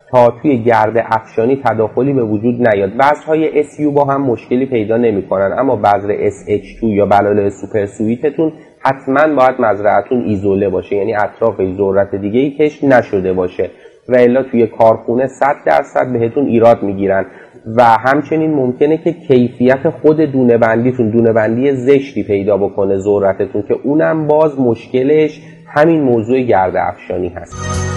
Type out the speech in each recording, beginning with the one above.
تا توی گرد افشانی تداخلی به وجود نیاد. بذرهای SU با هم مشکلی پیدا نمی‌کنن، اما بذر SH2 یا بلال سوپر سویتتون حتما باید مزرعتون ایزوله باشه، یعنی اطرافش ذرت دیگه‌ای کشف نشده باشه و الا توی کارخونه 100% بهتون ایراد میگیرن. و همچنین ممکنه که کیفیت خود دونه بندیتون دونه بندی زشتی پیدا بکنه ذرتتون، که اونم باز مشکلش همین موضوع گرد افشانی هست.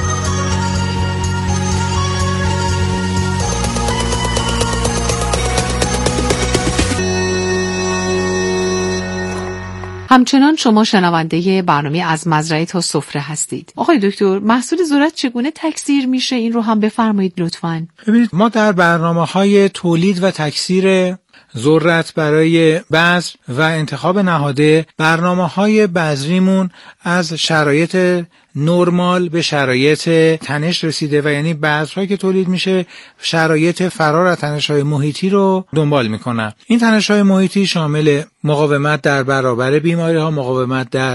همچنان شما شنونده برنامه از مزرعه تا سفره هستید. آقای دکتر، محصول ذرت چگونه تکثیر میشه؟ این رو هم بفرمایید لطفاً. ببینید، ما در برنامه‌های تولید و تکثیر ذرت برای بذر و انتخاب نهاده، برنامه‌های بذریمون از شرایط نرمال به شرایط تنش رسیده و یعنی بذرهایی که تولید میشه شرایط فرار از تنش‌های محیطی رو دنبال میکنن. این تنش‌های محیطی شامل مقاومت در برابر بیماری‌ها، مقاومت در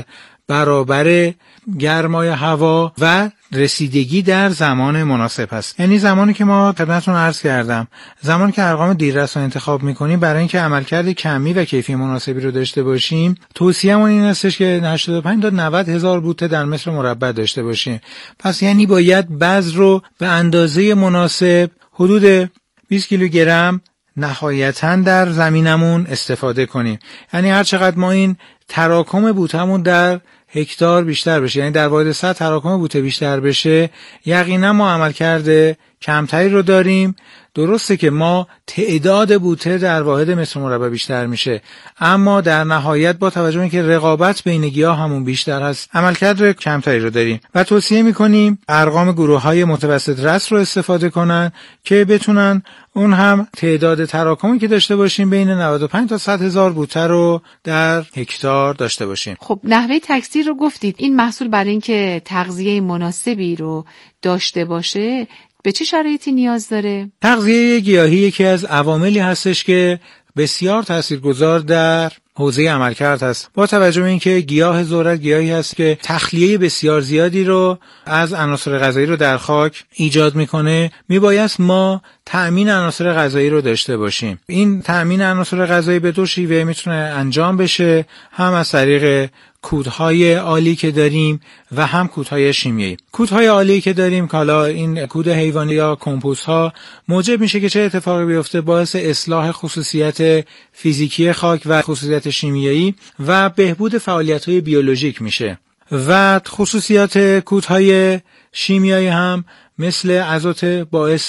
برابر گرمای هوا و رسیدگی در زمان مناسب هست. یعنی زمانی که ما خدمتتون عرض کردم، زمانی که ارقام دیررس رو انتخاب میکنیم برای اینکه عملکرد کمی و کیفی مناسبی رو داشته باشیم، توصیه‌مون این هستش که 85 تا 90 هزار بوته در متر مربع داشته باشیم. پس یعنی باید بذر رو به اندازه مناسب حدود 20 کیلوگرم نهایتاً در زمینمون استفاده کنیم. یعنی هر چقدر ما این تراکم بوتمون در هکتار بیشتر بشه، یعنی در واحد سطح تراکم بوته بیشتر بشه، یقینا ما عملکرد کمتری رو داریم. درسته که ما تعداد بوته در واحد متر مربع بیشتر میشه، اما در نهایت با توجه به اینکه رقابت بین گیاه همون بیشتر هست، عملکرد کمتری رو داریم و توصیه میکنیم ارقام گروه‌های متوسط رأس رو استفاده کنن که بتونن اون هم تعداد تراکمی که داشته باشیم بین 95 تا 100 هزار بوته رو در هکتار داشته باشیم. خب نحوه تکثیر رو گفتید. این محصول برای اینکه تغذیه مناسبی رو داشته باشه به چه شرایطی نیاز داره؟ تغذیه گیاهی یکی از عواملی هستش که بسیار تاثیرگذار در حوزه عملکرد هست. با توجه به اینکه گیاه ذرت گیاهی هست که تخلیه بسیار زیادی رو از عناصر غذایی رو در خاک ایجاد میکنه، میبایست ما تأمین عناصر غذایی رو داشته باشیم. این تأمین عناصر غذایی به دو شیوه میتونه انجام بشه، هم از طریق کودهای عالی که داریم و هم کودهای شیمیایی. کودهای عالی که داریم که حالا این کود حیوانی یا کمپوست ها موجب میشه که چه اتفاقی بیفته؟ باعث اصلاح خصوصیت فیزیکی خاک و خصوصیت شیمیایی و بهبود فعالیت‌های بیولوژیک میشه. و خصوصیات کودهای شیمیایی هم مثل ازوت باعث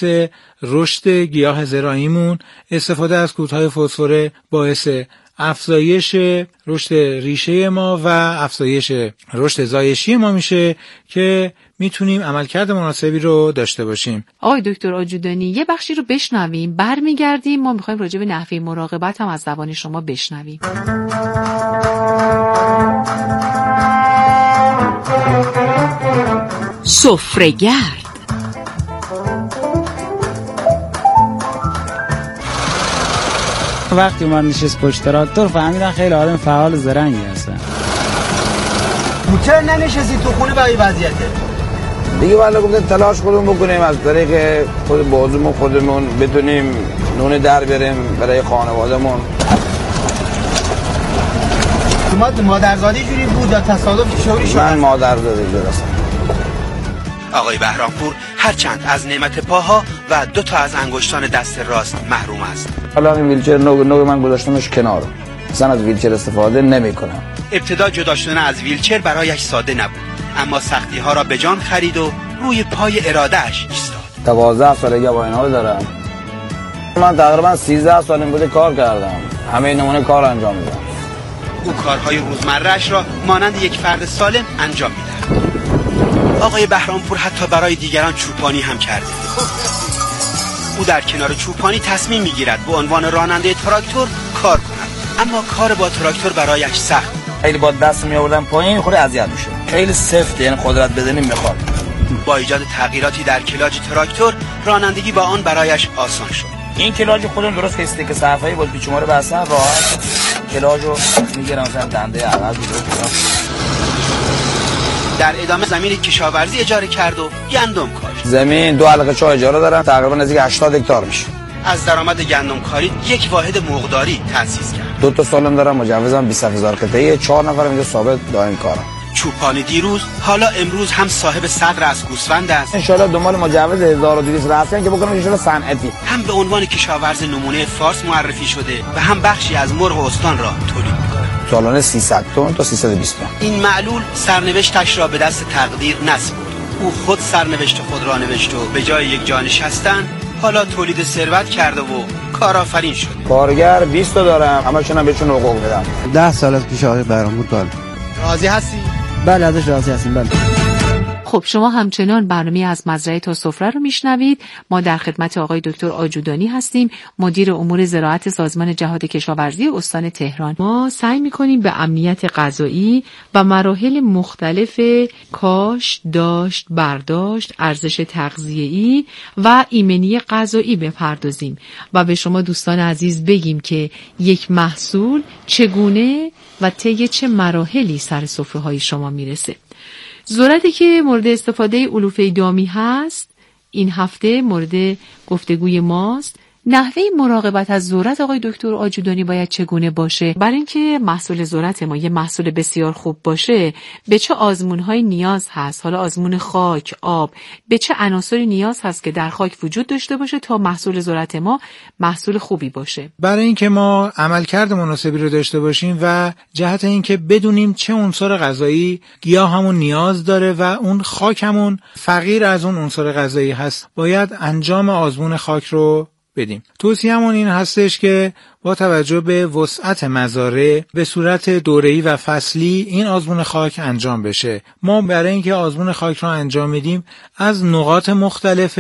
رشد گیاه زراعیمون، استفاده از کودهای فسفر باعث افزایش رشد ریشه ما و افزایش رشد زایشی ما میشه که میتونیم عملکرد مناسبی رو داشته باشیم. آقای دکتر آجودانی، یه بخشی رو بشنویم، برمیگردیم ما میخوایم راجع به نحوه مراقبت هم از زبان شما بشنویم. سفره‌گرد. وقتی من نشست پشت تراکتور فهمیدم خیلی آدم فعال زرنگی هستن. چرا ننشستی تو خونه برای وضعیته؟ دیگه والا گفتم تلاش خودمون بکنیم از طریق خود بازمون خودمون بتونیم نون در بریم برای خانوادهمون. شما مادرزادی جوری بود یا تصادف شوری شد؟ من مادرزادی درستم. آقای بهرامپور هرچند از نعمت پاها و 2 تا از انگشتان دست راست محروم است. حالا این ویلچر نو من گذاشتمش کنار. اصلا از ویلچر استفاده نمی‌کنم. ابتدا جدا شدن از ویلچر برایش ساده نبود، اما سختی ها را به جان خرید و روی پای ارادهش ایستاد. 12 سالگی با اینا دارم. من تقریبا 13 سال این بوده کار کردم. همه نمونه کار انجام میدم. او کارهای روزمره‌اش را مانند یک فرد سالم انجام می‌دهد. آقای بهرامپور حتی برای دیگران چوپانی هم کرده. او در کنار چوپانی تصمیم می‌گیرد به عنوان راننده تراکتور کار کند، اما کار با تراکتور برایش سخت. خیلی با دست می‌آوردم پایین خود اذیت میشه. خیلی سفت، یعنی قدرت بدنی می‌خواد. با ایجاد تغییراتی در کلاج تراکتور، رانندگی با آن برایش آسان شد. این کلاج خودم درست کسته که صفحه‌ای بود پیچماره بستن راحت کلاجو می‌گیرم مثلا دنده عقب رو. در ادامه زمین کشاورزی اجاره کرد و گندم کاشت. زمین 2 حلقه چاه اجاره دارم، تقریبا نزدیک 80 هکتار میشه. از درآمد گندم کاری یک واحد مرغداری تأسیس کرد. 2 تا سالم دارم، مجوزم 20000 قطعه، 4 نفرم اینجا ثابت دائم کارم. چوپانی دیروز حالا امروز هم صاحب صدر از گوسفند است. ان شاء الله دنبال مجوز 1200 رفتن که بکنم ان شاء الله صنعتی. هم به عنوان کشاورز نمونه فارس معرفی شده و هم بخشی از مرغ استان را تولید می‌کند. سالانه 300 تن تا 320 تن. این معلول سرنوشتش را به دست تقدیر نسپرد. او خود سرنوشت خود را نوشت و به جای یک جا نشستن حالا تولید ثروت کرده و کارآفرین شده. کارگر 20 تا دارم، همشون هم بهشون حقوق میدم. 10 سال از پیش آقای بهرامپور کار. راضی هستی؟ بله ازش راضی هستیم. بله. خب شما همچنان برنامه از مزرعه تا سفره رو میشنوید. ما در خدمت آقای دکتر آجودانی هستیم، مدیر امور زراعت سازمان جهاد کشاورزی استان تهران. ما سعی میکنیم به امنیت غذایی و مراحل مختلف کاشت، داشت، برداشت، ارزش تغذیه‌ای و ایمنی غذایی بپردازیم و به شما دوستان عزیز بگیم که یک محصول چگونه و طی چه مراحلی سر سفره‌های شما میرسه. ذرتی که مورد استفاده علوفه دامی هست این هفته مورد گفتگوی ماست. نحوه مراقبت از ذرت آقای دکتر آجودانی باید چگونه باشه؟ برای اینکه محصول ذرت ما یه محصول بسیار خوب باشه به چه آزمون‌های نیاز هست؟ حالا آزمون خاک، آب، به چه عناصری نیاز هست که در خاک وجود داشته باشه تا محصول ذرت ما محصول خوبی باشه؟ برای اینکه ما عملکرد مناسبی رو داشته باشیم و جهت اینکه بدونیم چه عنصر غذایی گیاهمون نیاز داره و اون خاکمون فقیر از اون عنصر غذایی هست، باید انجام آزمون خاک رو بدیم. توصیه‌مون این هستش که با توجه به وسعت مزارع به صورت دوره‌ای و فصلی این آزمون خاک انجام بشه. ما برای اینکه آزمون خاک رو انجام میدیم از نقاط مختلف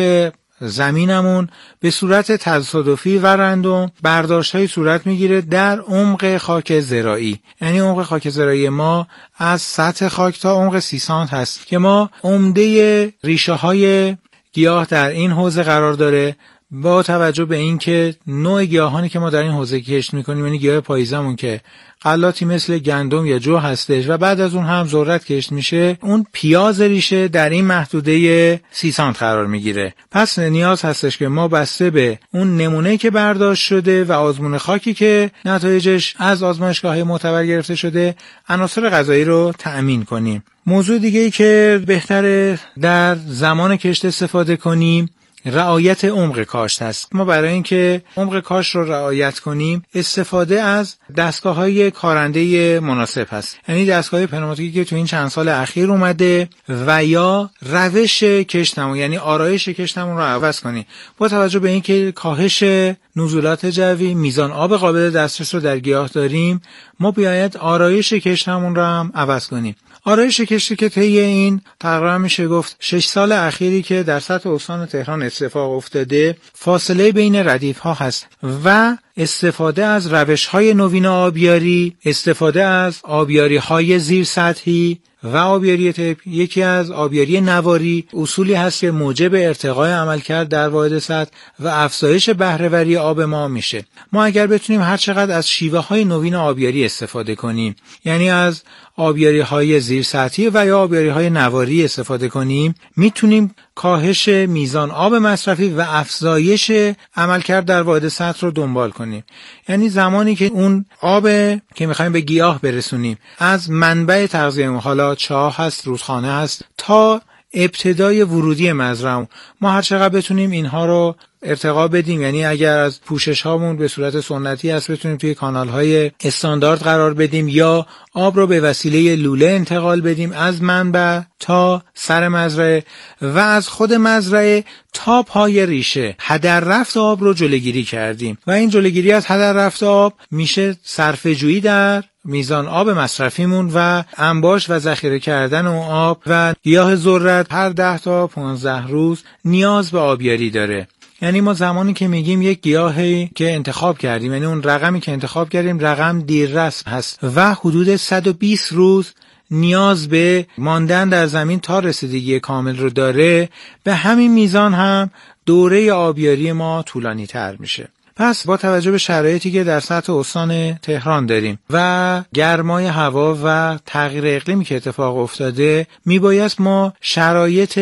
زمینمون به صورت تصادفی و رندوم برداشت‌های صورت میگیره در عمق خاک زراعی. یعنی عمق خاک زراعی ما از سطح خاک تا عمق 30 سانت هست که ما عمده ریشه‌های گیاه در این حوزه قرار داره. با توجه به اینکه نوع گیاهانی که ما در این حوزه کشت میکنیم، یعنی گیاه پاییزمون که غلاتی مثل گندم یا جو هستش و بعد از اون هم ذرت کشت میشه، اون پیاز ریشه در این محدوده 30 سانت قرار میگیره. پس نیاز هستش که ما بسته به اون نمونه که برداشت شده و آزمون خاکی که نتایجش از آزمایشگاه‌های معتبر گرفته شده عناصر غذایی رو تأمین کنیم. موضوع دیگه‌ای که بهتره در زمان کشت استفاده کنیم رعایت عمق کاشت است. ما برای اینکه عمق کاشت رو رعایت کنیم استفاده از دستگاه‌های کارنده مناسب هست. یعنی دستگاه پنوماتیکی که تو این چند سال اخیر اومده و یا روش کشتمون، یعنی آرایش کشتمون رو عوض کنیم. با توجه به اینکه کاهش نزولات جوی، میزان آب قابل دسترس رو در گیاه داریم، ما باید آرایش کشتمون رو هم عوض کنیم. آرایش کشتی که طی این تقریبا میشه گفت 6 سال اخیری که در سطح استان تهران اتفاق افتاده، فاصله بین ردیف ها هست و استفاده از روش های نوین آبیاری، استفاده از آبیاری های زیر سطحی و آبیاری تپ. یکی از آبیاری نواری اصولی هست که موجب ارتقای عملکرد در واحد سطح و افزایش بهره‌وری آب ما میشه. ما اگر بتونیم هر چقدر از شیوه های نوین آبیاری استفاده کنیم، یعنی از آبیاری های زیر سطحی و یا آبیاری های نواری استفاده کنیم، میتونیم کاهش میزان آب مصرفی و افزایش عملکرد در واحد سطح رو دنبال کنیم. یعنی زمانی که اون آب که میخوایم به گیاه برسونیم از منبع تغذیه، حالا چاه هست، رودخانه هست، تا ابتدای ورودی مزرعه، ما هر چقدر بتونیم اینها رو ارتقا بدیم، یعنی اگر از پوشش هامون به صورت سنتی هست بتونیم توی کانال های استاندارد قرار بدیم یا آب رو به وسیله لوله انتقال بدیم از منبع تا سر مزرعه و از خود مزرعه تا پای ریشه هدر رفت آب رو جلوگیری کردیم و این جلوگیری از هدر رفت آب میشه صرفه‌جویی در میزان آب مصرفیمون و انباش و ذخیره کردن اون آب و گیاه ذرت هر 10 تا 15 روز نیاز به آبیاری داره. یعنی ما زمانی که میگیم یک گیاهی که انتخاب کردیم، یعنی اون رقمی که انتخاب کردیم رقم دیررس هست و حدود 120 روز نیاز به ماندن در زمین تا رسیدگی کامل رو داره، به همین میزان هم دوره آبیاری ما طولانی تر میشه. پس با توجه به شرایطی که در سطح استان تهران داریم و گرمای هوا و تغییر اقلیمی که اتفاق افتاده، میبایست ما شرایط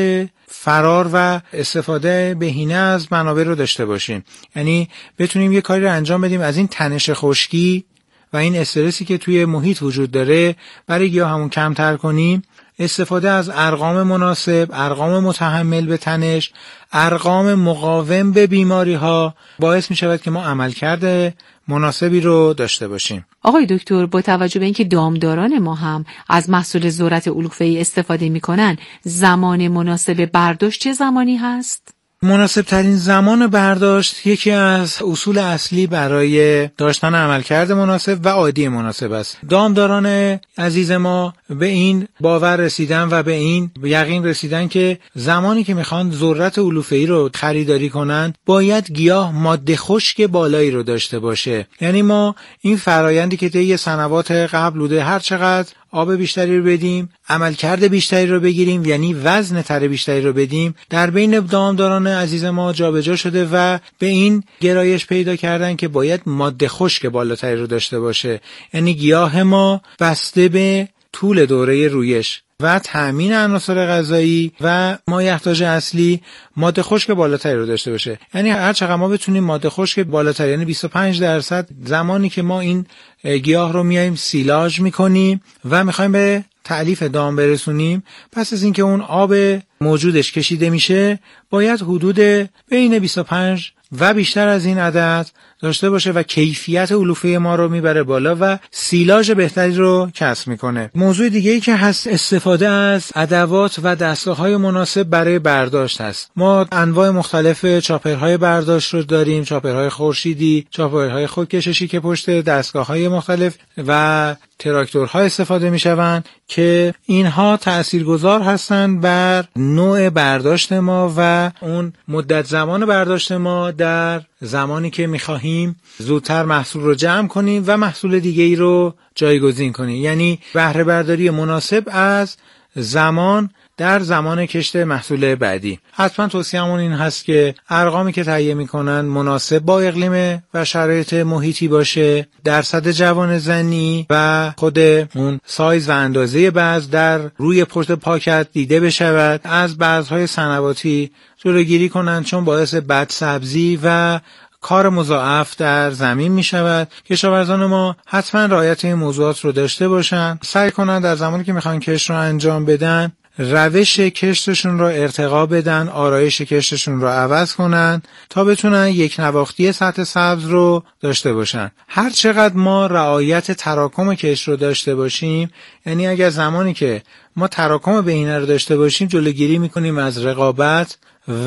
فرار و استفاده بهینه از منابع رو داشته باشیم. یعنی بتونیم یه کاری رو انجام بدیم از این تنش خشکی و این استرسی که توی محیط وجود داره برای گیاهمون کمتر کنیم. استفاده از ارقام مناسب، ارقام متحمل به تنش، ارقام مقاوم به بیماری ها باعث می شود که ما عملکرد مناسبی رو داشته باشیم. آقای دکتر، با توجه به اینکه دامداران ما هم از محصول ذرت علوفه‌ای استفاده می کنن، زمان مناسب برداشت چه زمانی هست؟ مناسب ترین زمان برداشت یکی از اصول اصلی برای داشتن عملکرد مناسب و عادی مناسب است. دامداران عزیز ما به این باور رسیدن و به این یقین رسیدن که زمانی که میخوان ذرت علوفه‌ای رو خریداری کنند باید گیاه ماده خشک بالایی رو داشته باشه. یعنی ما این فرایندی که طی سنوات قبل بوده، هر چقدر آب بیشتری رو بدیم، عملکرد بیشتری رو بگیریم، یعنی وزن تر بیشتری رو بدیم، در بین دامداران عزیز ما جابجا شده و به این گرایش پیدا کردن که باید ماده خشک بالاتری رو داشته باشه. یعنی گیاه ما بسته به طول دوره رویش و تأمین عناصر غذایی و مایحتاج اصلی ماده خشک بالاتری رو داشته باشه. یعنی هر چقدر ما بتونیم ماده خشک بالاتری، یعنی 25% زمانی که ما این گیاه رو میایم سیلاژ میکنیم و میخوایم به تألیف دام برسونیم، پس از اینکه اون آب موجودش کشیده میشه باید حدود بین 25 و بیشتر از این عدد داشته باشه و کیفیت علوفه ما رو میبره بالا و سیلاژ بهتری رو کسب میکنه. موضوع دیگه ای که هست استفاده از ادوات و دستگاه‌های مناسب برای برداشت هست. ما انواع مختلف چاپرهای برداشت رو داریم، چاپرهای خورشیدی، چاپرهای خودکششی که پشت دستگاه‌های مختلف و تراکتورها استفاده میشوند که اینها تاثیرگذار هستند بر نوع برداشت ما و اون مدت زمان برداشت ما در زمانی که میخواهیم زودتر محصول رو جمع کنیم و محصول دیگه ای رو جایگزین کنیم. یعنی بهره برداری مناسب از زمان در زمان کشت محصول بعدی. حتما توصیه‌مون این هست که ارقامی که تهیه میکنن مناسب با اقلیم و شرایط محیطی باشه، درصد جوان زنی و خود اون سایز و اندازه بذر در روی پشت پاکت دیده بشود، از بذرهای صنواتی جلوگیری کنن چون باعث بدسبزی و کار مضاعف در زمین می شود. کشاورزان ما حتما رعایت این موضوعات رو داشته باشن، سعی کنن در زمانی که میخوان کشت رو انجام بدن روش کشتشون رو ارتقا بدن، آرایش کشتشون رو عوض کنن تا بتونن یک نواختی سطح سبز رو داشته باشن. هر چقدر ما رعایت تراکم کشت رو داشته باشیم، یعنی اگر زمانی که ما تراکم بهینه رو داشته باشیم جلوگیری میکنیم از رقابت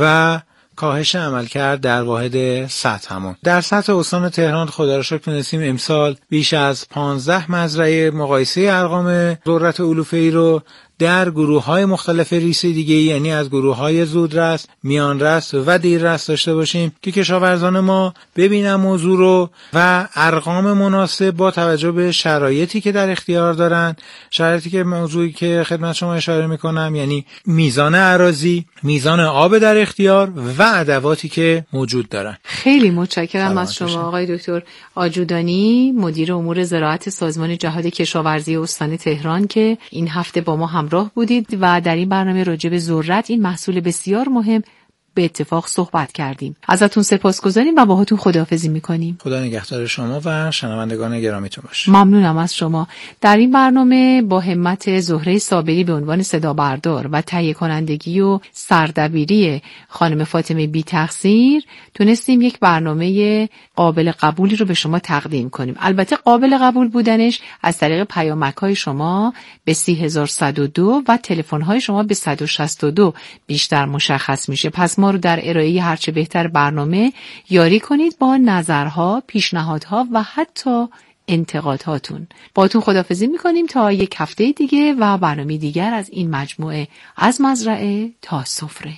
و کاهش عملکرد در واحد سطحمون. در سطح استان تهران خدا را شکر تونستیم امسال بیش از 15 مزرعه مقایسه ارقام ذرت علوفه‌ای رو در گروه‌های مختلف ریس دیگه، یعنی از گروه‌های زودرس، میانرس و دیررس داشته باشیم که کشاورزان ما ببینن موضوع رو و ارقام مناسب با توجه به شرایطی که در اختیار دارن، شرایطی که موضوعی که خدمت شما اشاره میکنم، یعنی میزان اراضی، میزان آب در اختیار و ادواتی که موجود دارن. خیلی متشکرم از شما آقای دکتر آجودانی، مدیر امور زراعت سازمان جهاد کشاورزی استان تهران که این هفته با ما همراه بودید و در این برنامه راجع به ذرت، این محصول بسیار مهم، به اتفاق صحبت کردیم. ازتون سپاسگزاریم و باهاتون خداحافظی میکنیم. خدا نگهدار شما و شنوندگان گرامیتون باشه. ممنونم از شما. در این برنامه با همت زهره صابری به عنوان صدا بردار و تهیه کنندگی و سردبیری خانم فاطمه بی تقصیر تونستیم یک برنامه قابل قبولی رو به شما تقدیم کنیم. البته قابل قبول بودنش از طریق پیامک‌های شما به 3102 و تلفن‌های شما به 162 بیشتر مشخص میشه. پس ما رو در ارائه هرچه بهتر برنامه یاری کنید با نظرها، پیشنهادها و حتی انتقادهاتون. باهاتون خداحافظی میکنیم تا یک هفته دیگه و برنامه دیگر از این مجموعه از مزرعه تا سفره.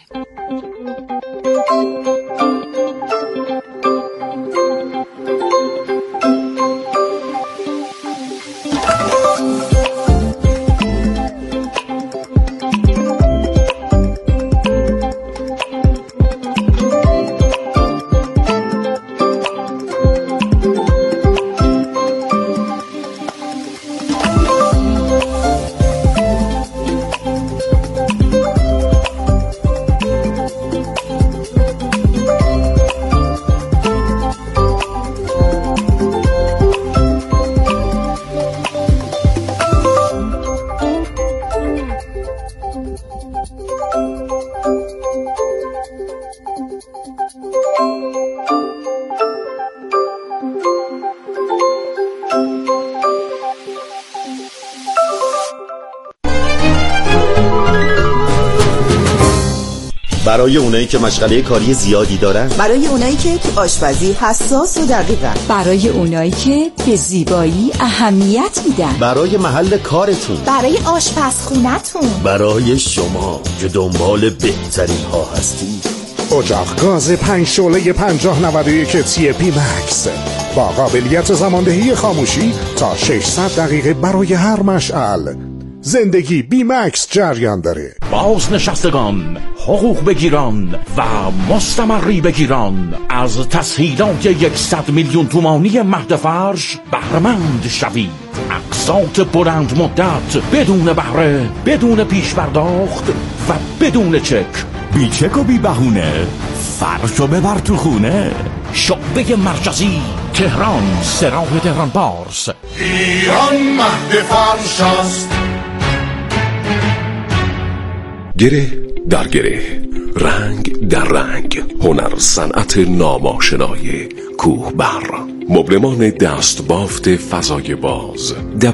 برای اونایی که مشغله کاری زیادی دارن، برای اونایی که تو آشپزی حساس و دقیقن، برای اونایی که به زیبایی اهمیت میدن، برای محل کارتون، برای آشپزخونتون، برای شما که دنبال بهترین ها هستید. اجاق گاز 5 شعله 5091 TP Max با قابلیت زماندهی خاموشی تا 600 دقیقه برای هر مشعل. زندگی بی مکس جریان داره. بازنشستگان، حقوق بگیران و مستمری بگیران از تسهیلات 100 میلیون تومانی مهد فرش بهره‌مند شوید. اقساط بلند مدت، بدون بهره، بدون پیش پرداخت و بدون چک. بی چک و بی بهونه، فرشو ببر تو خونه. شعبه مرکزی تهران، سراح تهران پارس. ایران مهد فرش است. گره در گره، رنگ در رنگ، هنر صنعت ناماشنای کوهبر. مبلمان دست بافت فضای باز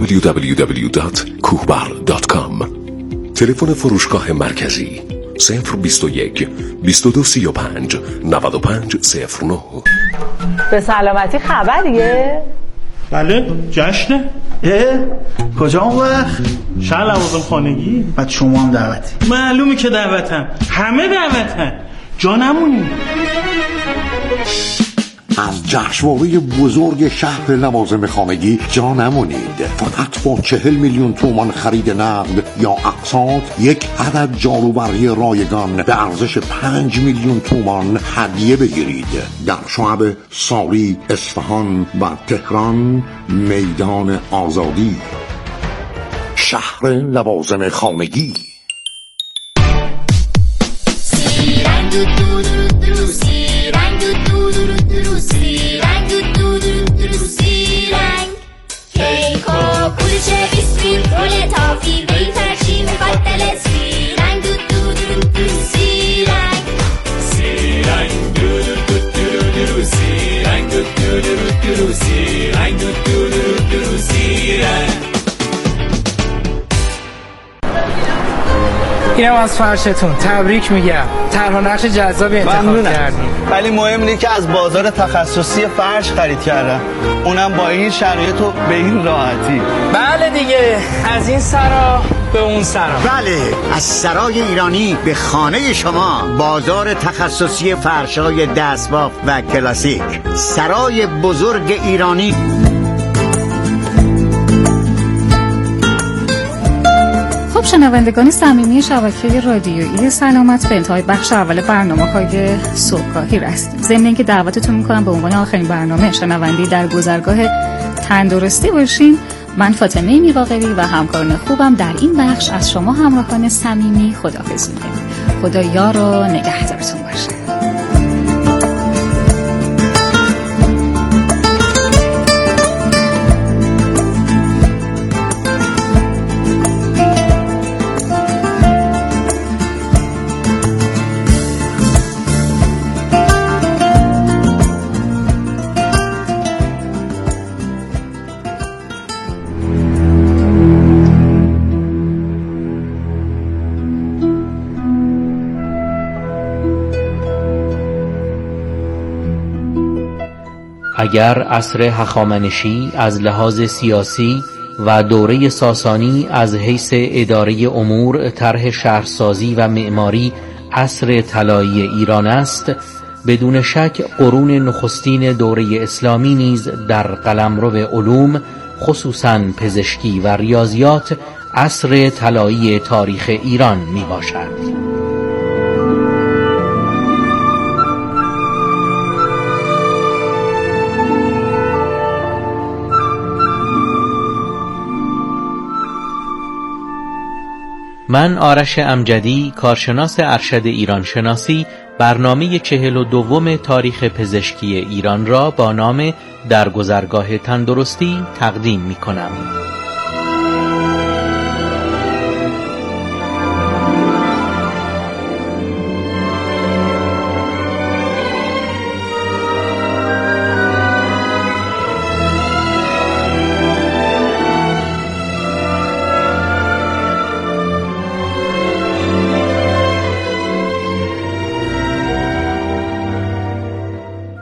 www.kuhbar.com. تلفن فروشگاه مرکزی 021 2235 9509. به سلامتی خبریه؟ بله، جشنه. کجا اون وقت؟ شهر لوازم خانگی. بعد شما هم دعوتی؟ معلومی که دعوتم، همه دعوتن، جا نمونی. از جشنواره بزرگ شهر لوازم خانگی جا نمونید. فقط با 40 میلیون تومان خرید نقد یا اقساط یک عدد جاروبری رایگان به ارزش 5 میلیون تومان هدیه بگیرید. در شعب ساری، اصفهان و تهران، میدان آزادی. شهر لوازم خانگی. کیک و کلوچه بیسکویت رول تافی بیترچی مبدل سیرنگ دو دو دو دو سیرنگ سیرنگ دو دو دو دو سیرنگ دو دو دو دو سیرنگ دو دو دو دو سیرنگ. اینم از فرشتون، تبریک میگم. طرح و نقش جذابی انتخاب کردیم. ولی مهم اینه که از بازار تخصصی فرش خرید کردم، اونم با این شرایط و به این راحتی. بله دیگه، از این سرا به اون سرا. بله، از سرای ایرانی به خانه شما. بازار تخصصی فرش‌های دستباف و کلاسیک، سرای بزرگ ایرانی. خب شنوندگان صمیمی شبکه رادیویی سلامت، به انتهای بخش اول برنامه‌های صبحگاهی رسیدیم. ضمن اینکه دعوتتون می‌کنم به عنوان آخرین برنامه شنوندی در گذرگاه تندرستی باشین. من فاطمه میرواقبی و همکاران خوبم در این بخش از شما همراهان صمیمی خداحافظی می‌کنیم. خدا یار و نگهدارتون باشه. اگر عصر هخامنشی از لحاظ سیاسی و دوره ساسانی از حیث اداره امور، طرح شهرسازی و معماری عصر طلایی ایران است، بدون شک قرون نخستین دوره اسلامی نیز در قلمرو علوم، خصوصاً پزشکی و ریاضیات، عصر طلایی تاریخ ایران می باشد. من آرش امجدی، کارشناس ارشد ایران شناسی، برنامه 42 تاریخ پزشکی ایران را با نام در گذرگاه تندرستی تقدیم می کنم.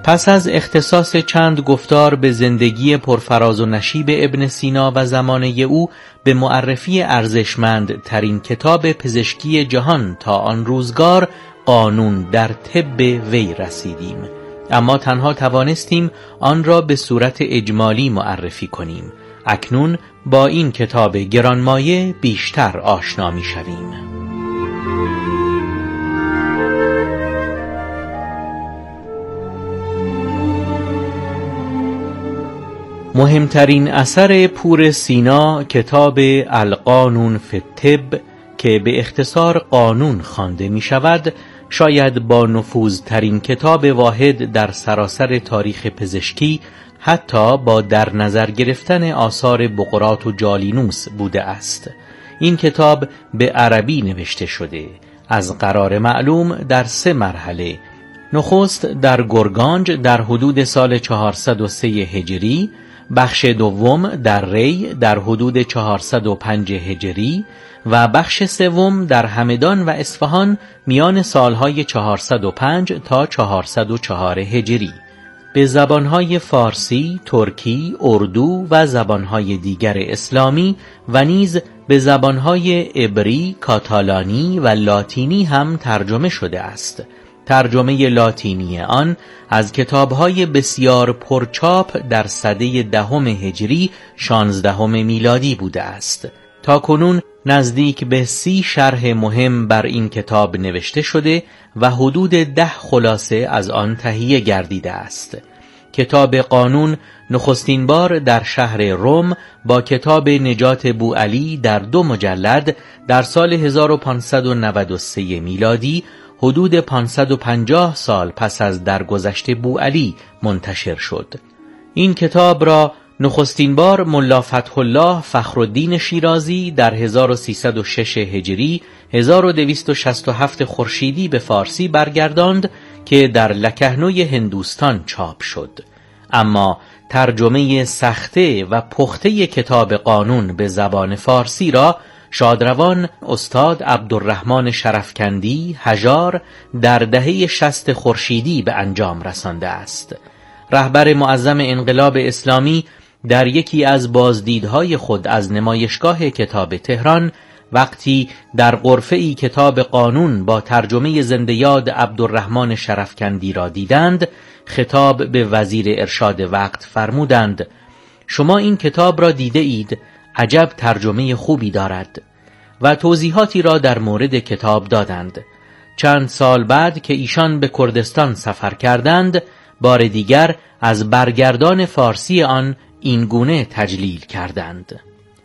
پس از اختصاص چند گفتار به زندگی پرفراز و نشیب ابن سینا و زمانه او به معرفی ارزشمند ترین کتاب پزشکی جهان تا آن روزگار، قانون در طب وی رسیدیم، اما تنها توانستیم آن را به صورت اجمالی معرفی کنیم. اکنون با این کتاب گرانمایه بیشتر آشنا می شویم. مهمترین اثر پور سینا کتاب القانون فی الطب که به اختصار قانون خوانده می شود، شاید با نفوذترین کتاب واحد در سراسر تاریخ پزشکی، حتی با در نظر گرفتن آثار بقراط و جالینوس بوده است. این کتاب به عربی نوشته شده، از قرار معلوم در 3 مرحله. نخست در گرگانج در حدود سال 403 هجری، بخش دوم در ری در حدود 405 هجری و بخش سوم در همدان و اصفهان میان سالهای 405 تا 404 هجری. به زبانهای فارسی، ترکی، اردو و زبانهای دیگر اسلامی و نیز به زبانهای عبری، کاتالانی و لاتینی هم ترجمه شده است. ترجمه لاتینی آن از کتابهای بسیار پرچاپ در سده 10 هجری 16 میلادی بوده است. تا کنون نزدیک به 30 شرح مهم بر این کتاب نوشته شده و حدود 10 خلاصه از آن تهیه گردیده است. کتاب قانون نخستین بار در شهر روم با کتاب نجات بوعلی در 2 مجلد در سال 1593 میلادی حدود 550 سال پس از درگذشت بوعلی منتشر شد. این کتاب را نخستین بار ملا فتح الله فخرالدین شیرازی در 1306 هجری 1267 خورشیدی به فارسی برگرداند که در لکهنوی هندوستان چاپ شد. اما ترجمه سخته و پخته کتاب قانون به زبان فارسی را شادروان استاد عبدالرحمن شرفکندی هژار در دهه 60 خورشیدی به انجام رسانده است. رهبر معظم انقلاب اسلامی در یکی از بازدیدهای خود از نمایشگاه کتاب تهران، وقتی در غرفه‌ای کتاب قانون با ترجمه زنده یاد عبدالرحمن شرفکندی را دیدند، خطاب به وزیر ارشاد وقت فرمودند: شما این کتاب را دیده اید؟ عجب ترجمه خوبی دارد. و توضیحاتی را در مورد کتاب دادند. چند سال بعد که ایشان به کردستان سفر کردند، بار دیگر از برگردان فارسی آن این گونه تجلیل کردند: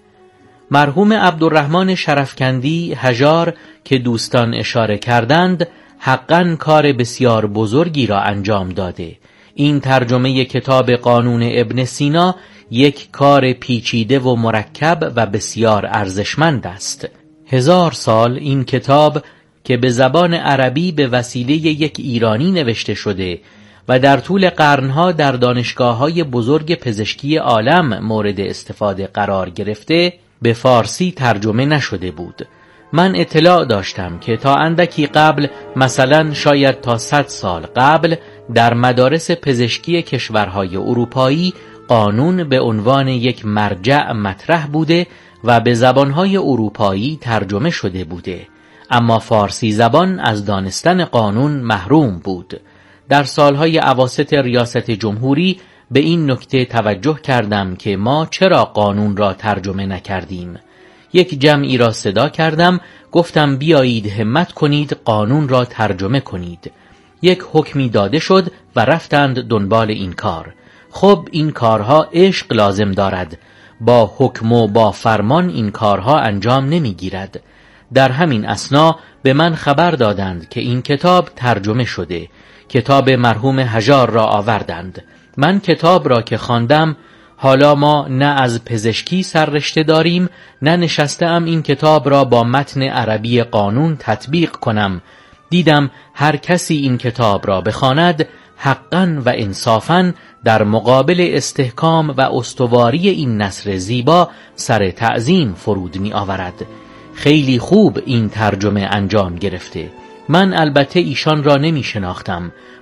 مرحوم عبدالرحمن شرفکندی هژار که دوستان اشاره کردند، حقاً کار بسیار بزرگی را انجام داده. این ترجمه کتاب قانون ابن سینا یک کار پیچیده و مرکب و بسیار ارزشمند است. 1000 سال این کتاب که به زبان عربی به وسیله یک ایرانی نوشته شده و در طول قرنها در دانشگاه‌های بزرگ پزشکی عالم مورد استفاده قرار گرفته، به فارسی ترجمه نشده بود. من اطلاع داشتم که تا اندکی قبل، مثلا شاید تا 100 سال قبل، در مدارس پزشکی کشورهای اروپایی قانون به عنوان یک مرجع مطرح بوده و به زبانهای اروپایی ترجمه شده بوده، اما فارسی زبان از دانستن قانون محروم بود. در سالهای اواسط ریاست جمهوری به این نکته توجه کردم که ما چرا قانون را ترجمه نکردیم. یک جمعی را صدا کردم، گفتم بیایید همت کنید قانون را ترجمه کنید. یک حکمی داده شد و رفتند دنبال این کار. خب این کارها عشق لازم دارد، با حکم و با فرمان این کارها انجام نمیگیرد. در همین اثنا به من خبر دادند که این کتاب ترجمه شده. کتاب مرحوم هژار را آوردند. من کتاب را که خواندم، حالا ما نه از پزشکی سررشته داریم، نه نشسته‌ام این کتاب را با متن عربی قانون تطبیق کنم. دیدم هر کسی این کتاب را بخواند، حقاً و انصافاً در مقابل استحکام و استواری این نثر زیبا سر تعظیم فرود می آورد. خیلی خوب این ترجمه انجام گرفته. من البته ایشان را نمی شناختم.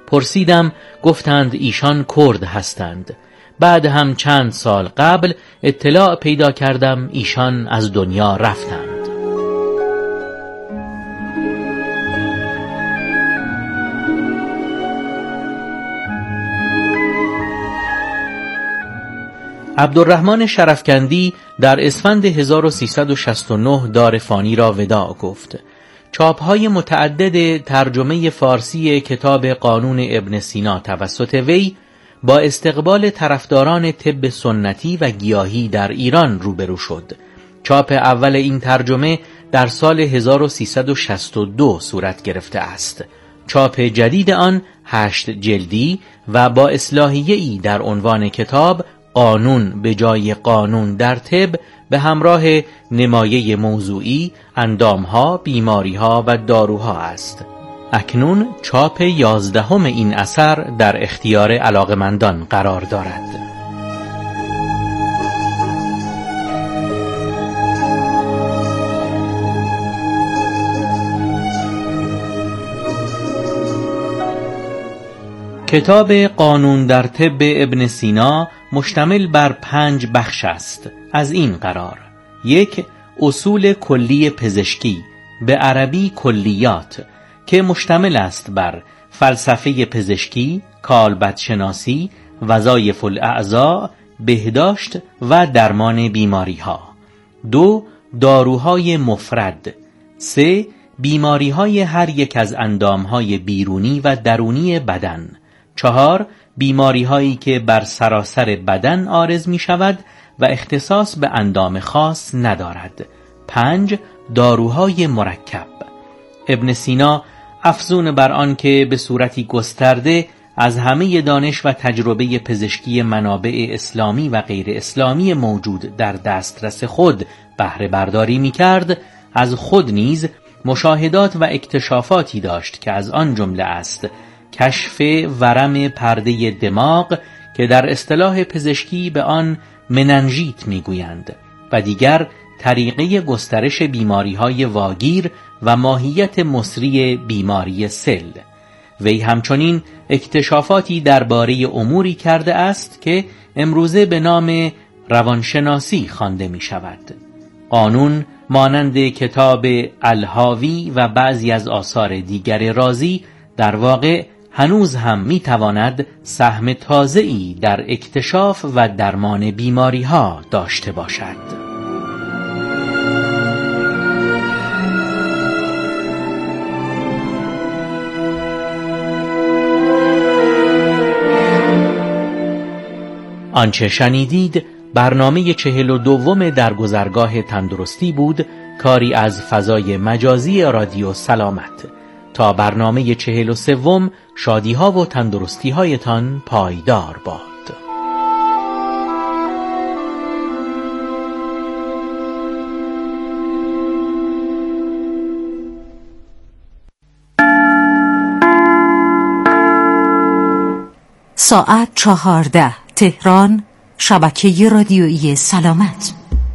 پرسیدم، گفتند ایشان کرد هستند. بعد هم چند سال قبل اطلاع پیدا کردم ایشان از دنیا رفتند. عبدالرحمن شرفکندی در اسفند 1369 دار فانی را وداع گفت. چاپ‌های متعدد ترجمه فارسی کتاب قانون ابن سینا توسط وی با استقبال طرفداران طب سنتی و گیاهی در ایران روبرو شد. چاپ اول این ترجمه در سال 1362 صورت گرفته است. چاپ جدید آن 8 جلدی و با اصلاحیه‌ای در عنوان کتاب قانون به جای قانون در طب به همراه نمایه موضوعی، اندامها، بیماریها و داروها است. اکنون چاپ 11 این اثر در اختیار علاقمندان قرار دارد. کتاب قانون در طب ابن سینا مشتمل بر 5 بخش است. از این قرار: 1. اصول کلی پزشکی، به عربی کلیات، که مشتمل است بر فلسفه پزشکی، کالبدشناسی، وظایف الاعضاء، بهداشت و درمان بیماری‌ها. 2. داروهای مفرد. 3. بیماری‌های هر یک از اندام‌های بیرونی و درونی بدن. 4. بیماری‌هایی که بر سراسر بدن عارض می‌شود و اختصاص به اندام خاص ندارد. 5. داروهای مرکب. ابن سینا افزون بر آن که به صورتی گسترده از همه دانش و تجربه پزشکی منابع اسلامی و غیر اسلامی موجود در دسترس خود بهره برداری می‌کرد، از خود نیز مشاهدات و اکتشافاتی داشت که از آن جمله است کشف ورم پرده دماغ که در اصطلاح پزشکی به آن مننژیت میگویند و دیگر طریقه گسترش بیماری‌های واگیر و ماهیت مصری بیماری سل. وی همچنین اکتشافاتی درباره اموری کرده است که امروزه به نام روانشناسی خوانده می شود. قانون مانند کتاب الحاوی و بعضی از آثار دیگر رازی در واقع هنوز هم می تواند سهم تازه‌ای در اکتشاف و درمان بیماری‌ها داشته باشد. آنچه شنیدید برنامه 42 در گذرگاه تندرستی بود، کاری از فضای مجازی رادیو سلامت. تا برنامه 43 شادی‌ها و تندرستی‌هایتان پایدار باد. ساعت 14 تهران، شبکه رادیویی سلامت.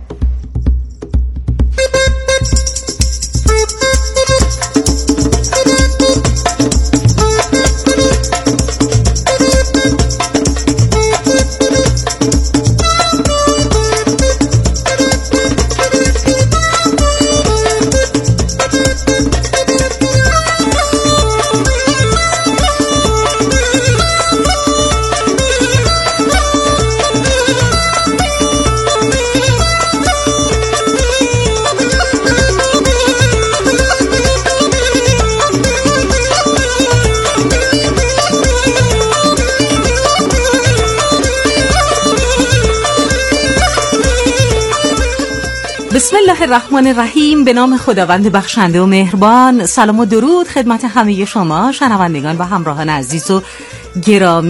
بسم الله الرحمن الرحیم. به نام خداوند بخشنده و مهربان. سلام و درود خدمت همه شما شنوندگان و همراهان عزیز و گرامی.